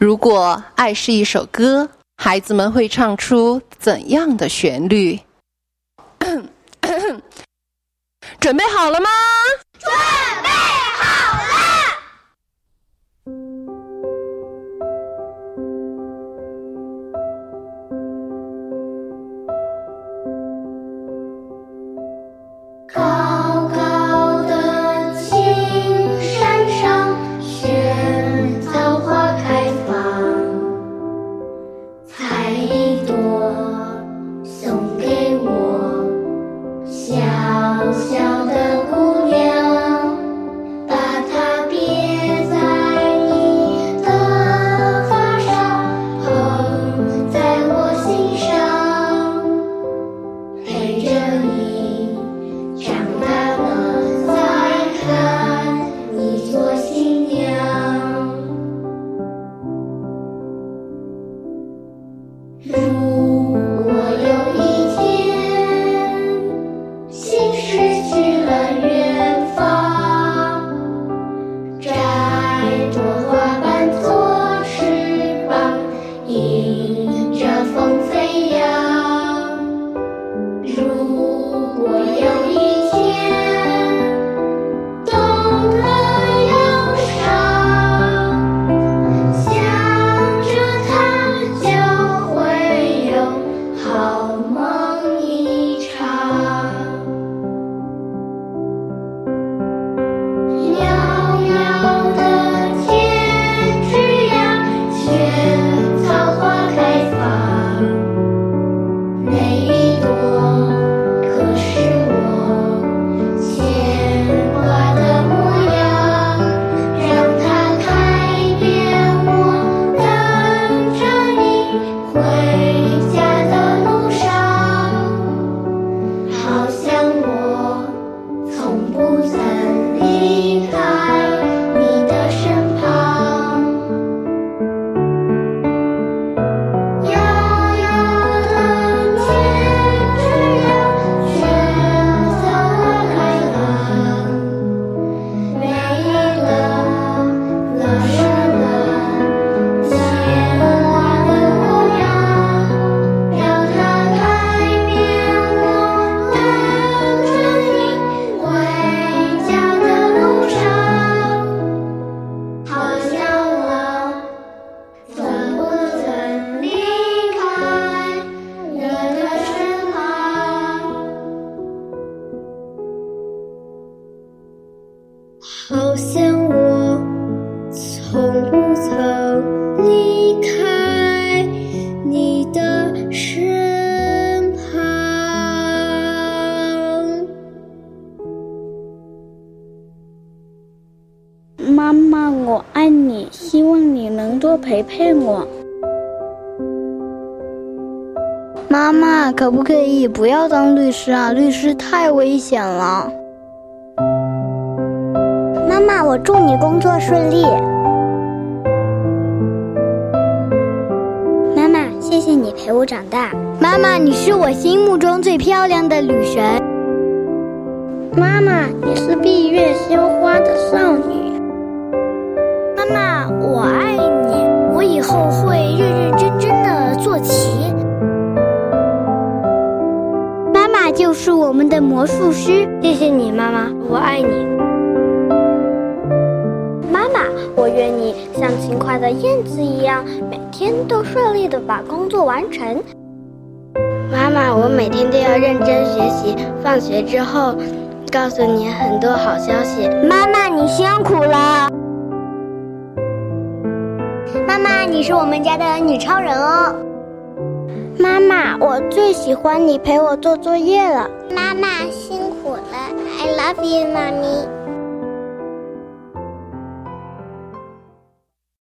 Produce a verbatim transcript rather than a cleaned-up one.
如果爱是一首歌，孩子们会唱出怎样的旋律？准备好了吗？ 准备好了。高高的青山上，萱草花开放，采一朵送给我，小小的姑娘，把它别在你的发梢，捧在我心上，陪着你长大了再看你做新娘。如果有一天心失去了远方，摘朵花瓣做翅膀，迎着风飞扬。如果有一天懂了忧伤，想着它就会有好梦一场。袅袅的天之涯，萱草花开放，每一朵可是我牵挂的模样，让它开遍我等着你回家的路上，好像我从不曾离开你的身旁。袅袅的天之涯，萱草花开放，每一朵乐生的牵挂的模样，让它开遍我等着你回家的路上，好像我从不曾离开你的身旁。好像我从不曾离开你的身旁。 妈妈，我爱你，希望你能多陪陪我。 妈妈，可不可以不要当律师啊？律师太危险了。 妈妈，我祝你工作顺利。妈妈，谢谢你陪我长大。 妈妈，你是我心目中最漂亮的女神。 妈妈，你是闭月羞花的少女。 妈妈，我爱你，我以后会认认真真的做棋。 妈妈就是我们的魔术师。 谢谢你，妈妈，我爱你。妈妈，我愿你像勤快的燕子一样，每天都顺利的把工作完成。 妈妈，我每天都要认真学习，放学之后告诉你很多好消息。 妈妈，你辛苦了。 妈妈，你是我们家的女超人哦。 妈妈，我最喜欢你陪我做作业了。 妈妈辛苦了 ，I love you， 妈咪。